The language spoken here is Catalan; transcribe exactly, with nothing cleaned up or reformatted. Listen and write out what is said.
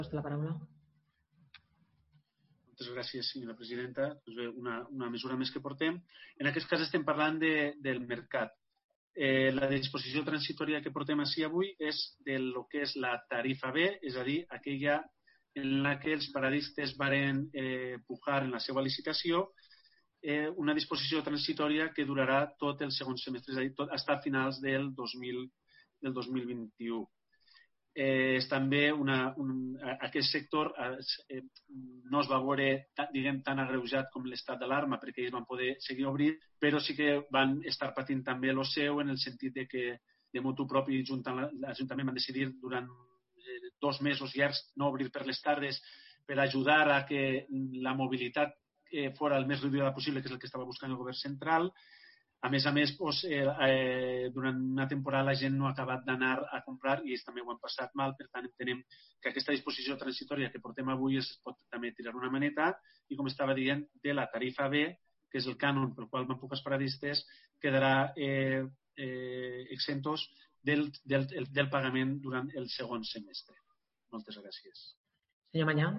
la paraula. Moltes gràcies, senyora presidenta. Una, una mesura més que portem. En aquest cas estem parlant de, del mercat. Eh, la disposició transitòria que portem així avui és de lo que és la tarifa B, és a dir, aquella en la que els paradistes varen eh, pujar en la seva licitació, eh, una disposició transitòria que durarà tot el segon semestre, és a dir, tot, fins a finals del dos mil, del dos mil vint-i-u. Eh, és també una, un, aquest sector eh, no es va veure diguem, tan agreujat com l'estat d'alarma perquè ells van poder seguir obrint, però sí que van estar patint també el seu en el sentit de que de motu propi l'Ajuntament van decidir durant eh, dos mesos llargs no obrir per les tardes per ajudar a que la mobilitat eh, fora el més reduïda possible, que és el que estava buscant el govern central. A més a més, doncs, eh, eh, durant una temporada la gent no ha acabat d'anar a comprar i ells també ho han passat mal. Per tant, entenem que aquesta disposició transitòria que portem avui es pot també tirar una maneta i, com estava dient, de la tarifa B, que és el cànon pel qual van pujar els paradistes, quedarà eh, eh, exentos del, del, del pagament durant el segon semestre. Moltes gràcies. Senyor Manyà.